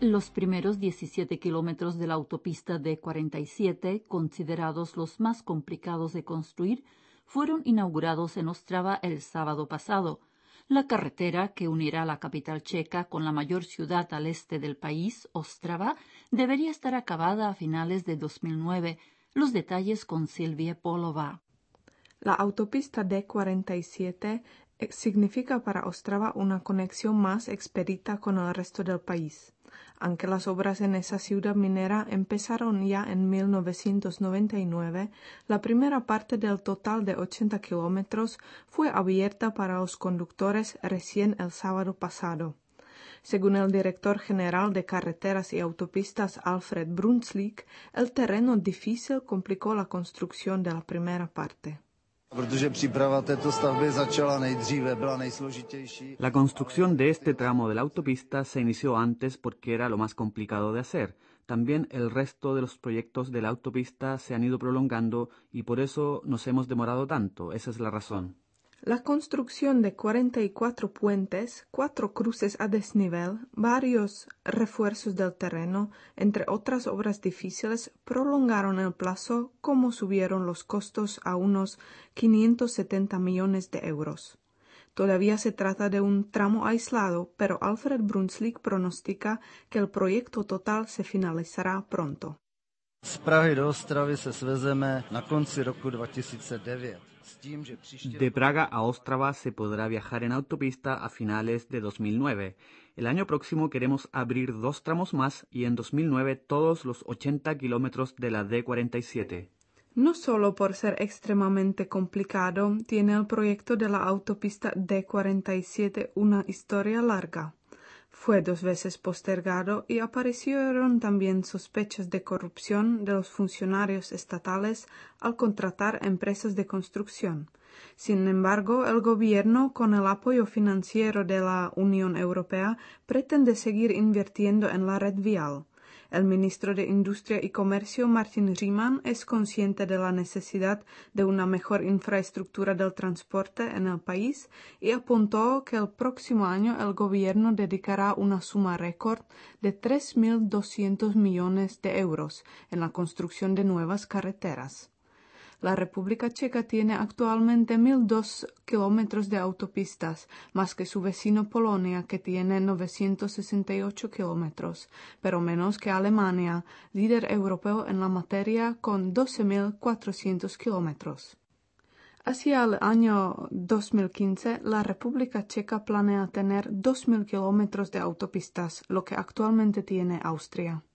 Los primeros 17 kilómetros de la autopista D47, considerados los más complicados de construir, fueron inaugurados en Ostrava el sábado pasado. La carretera que unirá la capital checa con la mayor ciudad al este del país, Ostrava, debería estar acabada a finales de 2009. Los detalles con Silvia Polova. La autopista D47 significa para Ostrava una conexión más expedita con el resto del país. Aunque las obras en esa ciudad minera empezaron ya en 1999, la primera parte del total de 80 kilómetros fue abierta para los conductores recién el sábado pasado. Según el director general de Carreteras y Autopistas Alfred Brunslik, el terreno difícil complicó la construcción de la primera parte. La construcción de este tramo de la autopista se inició antes porque era lo más complicado de hacer. También el resto de los proyectos de la autopista se han ido prolongando y por eso nos hemos demorado tanto. Esa es la razón. La construcción de 44 puentes, 4 cruces a desnivel, varios refuerzos del terreno, entre otras obras difíciles, prolongaron el plazo como subieron los costos a unos 570 millones de euros. Todavía se trata de un tramo aislado, pero Alfred Brunslik pronostica que el proyecto total se finalizará pronto. Z Prahy do Ostravy se svezeme na konci roku 2009. De Praga a Ostrava se podrá viajar en autopista a finales de 2009. El año próximo queremos abrir 2 tramos más y en 2009 todos los 80 kilómetros de la D47. No solo por ser extremadamente complicado, tiene el proyecto de la autopista D47 una historia larga. Fue 2 veces postergado y aparecieron también sospechas de corrupción de los funcionarios estatales al contratar empresas de construcción. Sin embargo, el gobierno, con el apoyo financiero de la Unión Europea, pretende seguir invirtiendo en la red vial. El ministro de Industria y Comercio, Martin Riemann, es consciente de la necesidad de una mejor infraestructura del transporte en el país y apuntó que el próximo año el gobierno dedicará una suma récord de 3.200 millones de euros en la construcción de nuevas carreteras. La República Checa tiene actualmente 1.002 kilómetros de autopistas, más que su vecino Polonia, que tiene 968 kilómetros, pero menos que Alemania, líder europeo en la materia, con 12.400 kilómetros. Hacia el año 2015, la República Checa planea tener 2.000 kilómetros de autopistas, lo que actualmente tiene Austria.